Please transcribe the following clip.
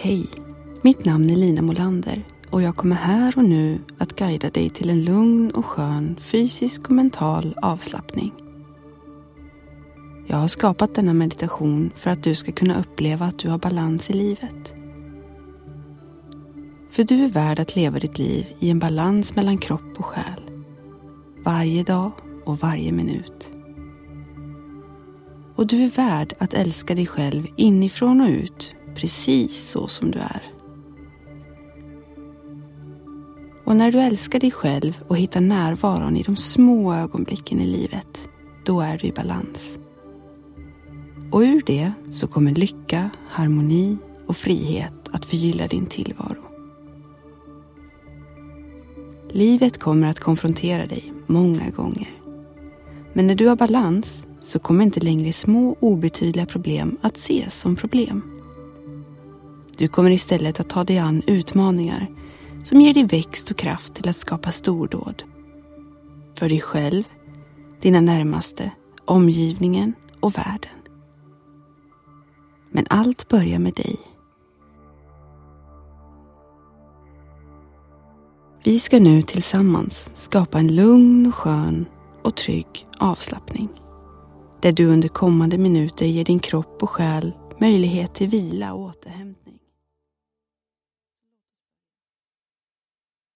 Hej, mitt namn är Lina Molander och jag kommer här och nu att guida dig till en lugn och skön fysisk och mental avslappning. Jag har skapat denna meditation för att du ska kunna uppleva att du har balans i livet. För du är värd att leva ditt liv i en balans mellan kropp och själ. Varje dag och varje minut. Och du är värd att älska dig själv inifrån och ut, precis så som du är. Och när du älskar dig själv och hittar närvaron i de små ögonblicken i livet, då är du i balans. Och ur det så kommer lycka, harmoni och frihet att förgylla din tillvaro. Livet kommer att konfrontera dig många gånger. Men när du har balans så kommer inte längre små obetydliga problem att ses som problem. Du kommer istället att ta dig an utmaningar som ger dig växt och kraft till att skapa stordåd. För dig själv, dina närmaste, omgivningen och världen. Men allt börjar med dig. Vi ska nu tillsammans skapa en lugn och skön och trygg avslappning. Där du under kommande minuter ger din kropp och själ möjlighet till vila och återhämtning.